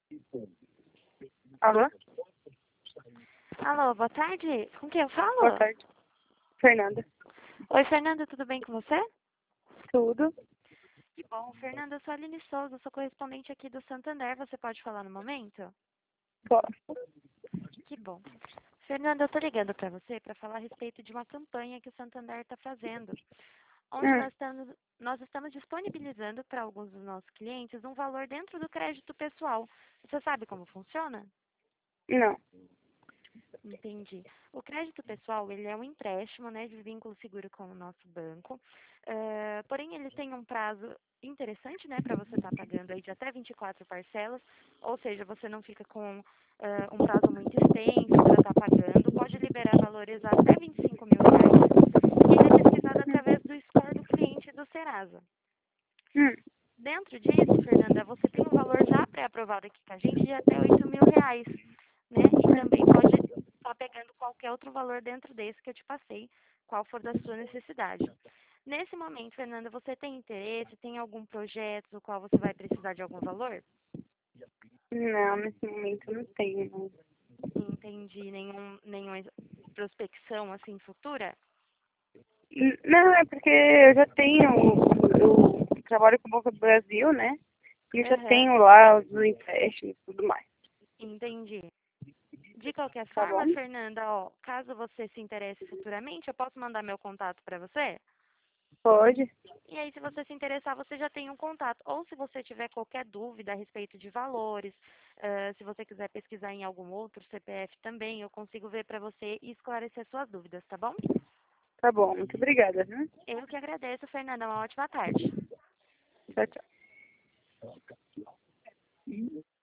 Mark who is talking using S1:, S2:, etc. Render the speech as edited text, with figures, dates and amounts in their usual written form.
S1: Alô?
S2: Alô, boa tarde. Com quem eu
S1: Boa
S2: falo?
S1: tarde. Fernanda.
S2: Oi, Fernanda, tudo bem com você?
S1: Tudo?
S2: Que bom. Fernanda, eu sou a Aline Souza, sou correspondente aqui do Santander. Você pode falar no momento?
S1: Posso?
S2: Que bom. Fernanda, eu tô ligando para você para falar a respeito de uma campanha que o Santander está fazendo, onde
S1: Hum,
S2: nós estamos disponibilizando para alguns dos nossos clientes um valor dentro do crédito pessoal. Você sabe como funciona?
S1: não.
S2: Entendi. O crédito pessoal, ele é um empréstimo, né, de vínculo seguro com o nosso banco. Porém, ele tem um prazo interessante, né, para você estar pagando aí de até 24 parcelas, ou seja, você não fica com um prazo muito extenso para estar pagando, pode liberar valores até 25 mil reais, e ele é pesquisado através do score do cliente do Serasa.
S1: Hum,
S2: Dentro disso, Fernanda, você tem um valor já pré-aprovado aqui com a gente de até 8 mil reais, né? E também pode estar pegando qualquer outro valor dentro desse que eu te passei, qual for da sua necessidade. Nesse momento, Fernanda, você tem interesse, tem algum projeto no qual você vai precisar de algum valor?
S1: não, nesse momento não tenho, não.
S2: Entendi, nenhuma prospecção assim futura?
S1: Não, é porque eu já tenho, eu trabalho com o Banco do Brasil, né? E eu já
S2: Aham,
S1: tenho lá os empréstimos e tudo mais.
S2: entendi. De qualquer
S1: Tá
S2: forma,
S1: bom?
S2: Fernanda, ó, caso você se interesse futuramente, eu posso mandar meu contato para você?
S1: Pode?
S2: E aí, se você se interessar, você já tem um contato. Ou se você tiver qualquer dúvida a respeito de valores, se você quiser pesquisar em algum outro CPF também, eu consigo ver para você e esclarecer suas dúvidas, tá bom?
S1: Tá bom, muito obrigada, viu?
S2: Eu que agradeço, Fernanda. Uma ótima tarde.
S1: Tchau, tchau.